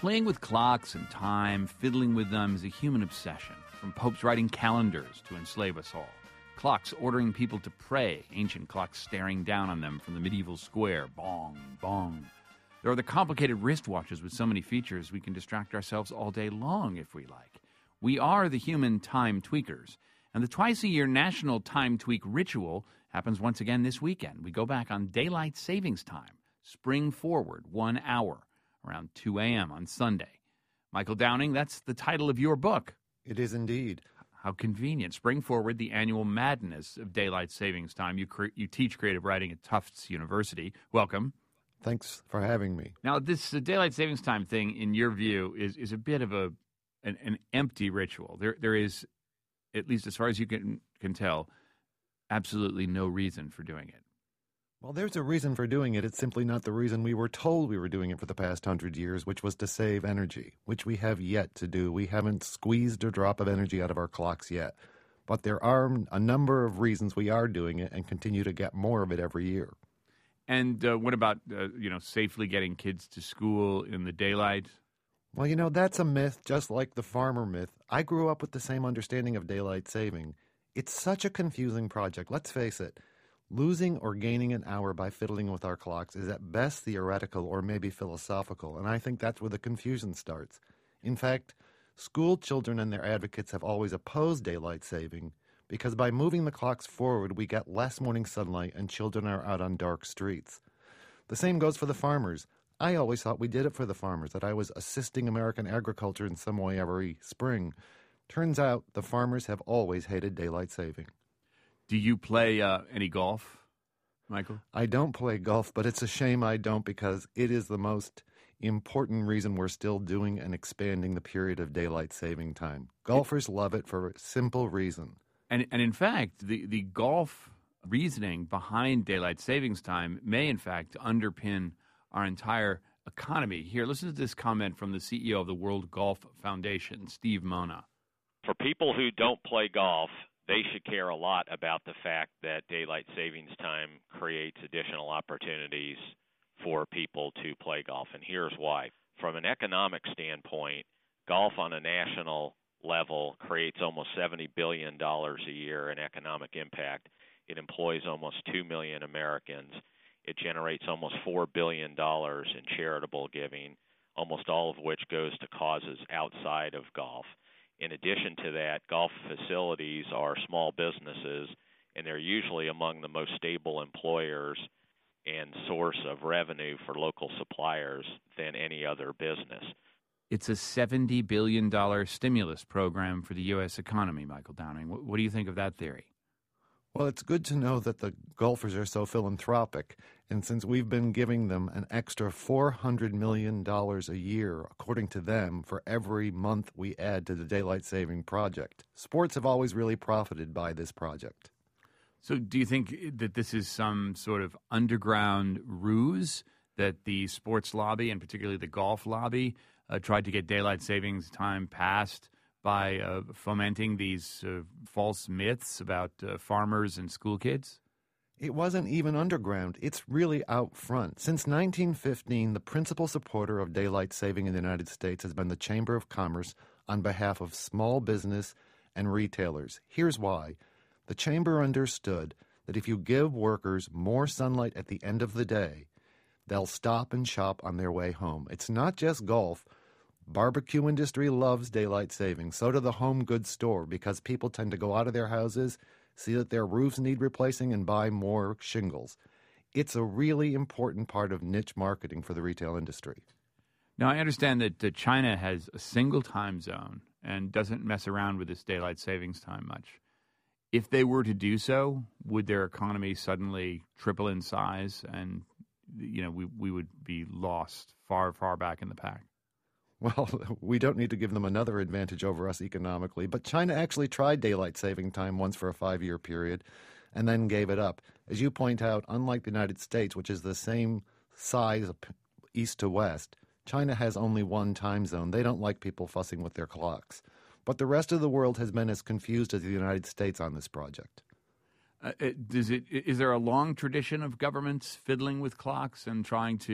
Playing with clocks and time, fiddling with them is a human obsession, from popes writing calendars to enslave us all. Clocks ordering people to pray, ancient clocks staring down on them from the medieval square. Bong, bong. There are the complicated wristwatches with so many features we can distract ourselves all day long if we like. We are the human time tweakers, and the twice-a-year National Time Tweak Ritual happens once again this weekend. We go back on daylight savings time, spring forward 1 hour, around 2 a.m. on Sunday. Michael Downing, that's the title of your book. It is indeed. How convenient. Spring forward, the annual madness of daylight savings time. You teach creative writing at Tufts University. Welcome. Thanks for having me. Now, this daylight savings time thing, in your view, is a bit of an empty ritual. There is, at least as far as you can tell, absolutely no reason for doing it. Well, there's a reason for doing it. It's simply not the reason we were told we were doing it for the past 100 years, which was to save energy, which we have yet to do. We haven't squeezed a drop of energy out of our clocks yet. But there are a number of reasons we are doing it and continue to get more of it every year. And what about, safely getting kids to school in the daylight? Well, that's a myth, just like the farmer myth. I grew up with the same understanding of daylight saving. It's such a confusing project. Let's face it. Losing or gaining an hour by fiddling with our clocks is at best theoretical or maybe philosophical, and I think that's where the confusion starts. In fact, school children and their advocates have always opposed daylight saving because by moving the clocks forward, we get less morning sunlight and children are out on dark streets. The same goes for the farmers. I always thought we did it for the farmers, that I was assisting American agriculture in some way every spring. Turns out the farmers have always hated daylight saving. Do you play any golf, Michael? I don't play golf, but it's a shame I don't because it is the most important reason we're still doing and expanding the period of daylight saving time. Golfers love it for a simple reason. And in fact, the golf reasoning behind daylight savings time may, in fact, underpin our entire economy. Here, listen to this comment from the CEO of the World Golf Foundation, Steve Mona. For people who don't play golf, they should care a lot about the fact that daylight savings time creates additional opportunities for people to play golf, and here's why. From an economic standpoint, golf on a national level creates almost $70 billion a year in economic impact. It employs almost 2 million Americans. It generates almost $4 billion in charitable giving, almost all of which goes to causes outside of golf. In addition to that, golf facilities are small businesses, and they're usually among the most stable employers and source of revenue for local suppliers than any other business. It's a $70 billion stimulus program for the U.S. economy, Michael Downing. What do you think of that theory? Well, it's good to know that the golfers are so philanthropic, and since we've been giving them an extra $400 million a year, according to them, for every month we add to the Daylight Saving Project. Sports have always really profited by this project. So do you think that this is some sort of underground ruse that the sports lobby, and particularly the golf lobby, tried to get daylight savings time passed by fomenting these false myths about farmers and school kids? It wasn't even underground. It's really out front. Since 1915, the principal supporter of daylight saving in the United States has been the Chamber of Commerce on behalf of small business and retailers. Here's why. The Chamber understood that if you give workers more sunlight at the end of the day, they'll stop and shop on their way home. It's not just golf. Barbecue industry loves daylight saving. So do the home goods store because people tend to go out of their houses, see that their roofs need replacing, and buy more shingles. It's a really important part of niche marketing for the retail industry. Now, I understand that China has a single time zone and doesn't mess around with this daylight savings time much. If they were to do so, would their economy suddenly triple in size and, we would be lost far, far back in the pack? Well, we don't need to give them another advantage over us economically, but China actually tried daylight saving time once for a 5-year period and then gave it up. As you point out, unlike the United States, which is the same size east to west, China has only one time zone. They don't like people fussing with their clocks. But the rest of the world has been as confused as the United States on this project. Is there a long tradition of governments fiddling with clocks and trying to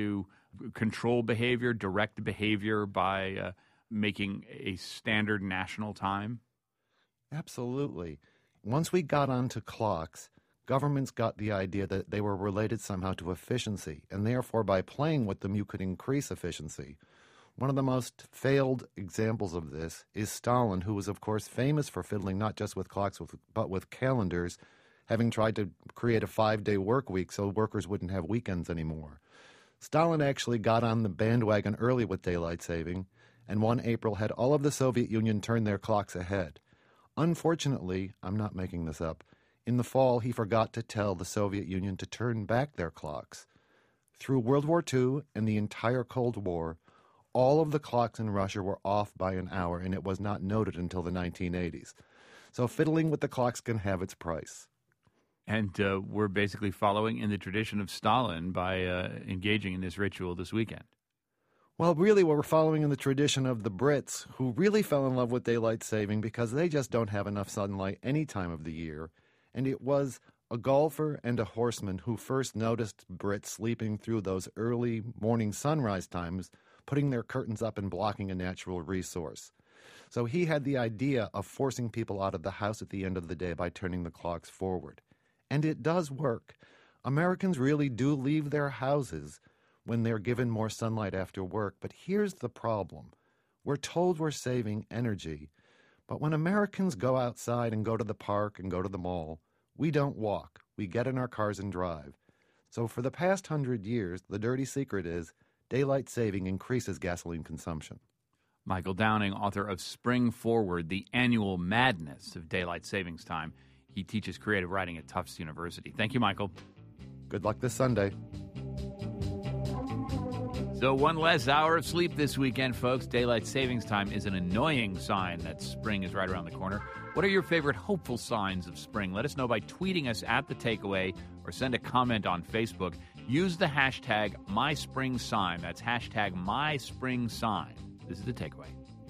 control behavior, direct behavior by making a standard national time? Absolutely. Once we got onto clocks, governments got the idea that they were related somehow to efficiency, and therefore by playing with them you could increase efficiency. One of the most failed examples of this is Stalin, who was, of course, famous for fiddling not just with clocks but with calendars, having tried to create a 5-day work week so workers wouldn't have weekends anymore. Stalin actually got on the bandwagon early with daylight saving, and one April had all of the Soviet Union turn their clocks ahead. Unfortunately, I'm not making this up, in the fall he forgot to tell the Soviet Union to turn back their clocks. Through World War II and the entire Cold War, all of the clocks in Russia were off by an hour, and it was not noted until the 1980s. So fiddling with the clocks can have its price. And we're basically following in the tradition of Stalin by engaging in this ritual this weekend. Well, really, we're following in the tradition of the Brits, who really fell in love with daylight saving because they just don't have enough sunlight any time of the year. And it was a golfer and a horseman who first noticed Brits sleeping through those early morning sunrise times, putting their curtains up and blocking a natural resource. So he had the idea of forcing people out of the house at the end of the day by turning the clocks forward. And it does work. Americans really do leave their houses when they're given more sunlight after work. But here's the problem. We're told we're saving energy, but when Americans go outside and go to the park and go to the mall, we don't walk. We get in our cars and drive. So for the past 100 years, the dirty secret is daylight saving increases gasoline consumption. Michael Downing, author of Spring Forward, the annual madness of daylight savings time. He teaches creative writing at Tufts University. Thank you, Michael. Good luck this Sunday. So one less hour of sleep this weekend, folks. Daylight savings time is an annoying sign that spring is right around the corner. What are your favorite hopeful signs of spring? Let us know by tweeting us at The Takeaway or send a comment on Facebook. Use the hashtag MySpringSign. That's hashtag MySpringSign. This is The Takeaway.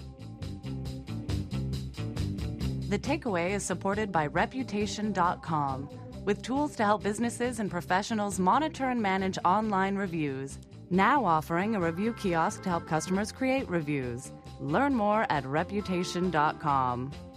The Takeaway is supported by Reputation.com, with tools to help businesses and professionals monitor and manage online reviews. Now offering a review kiosk to help customers create reviews. Learn more at Reputation.com.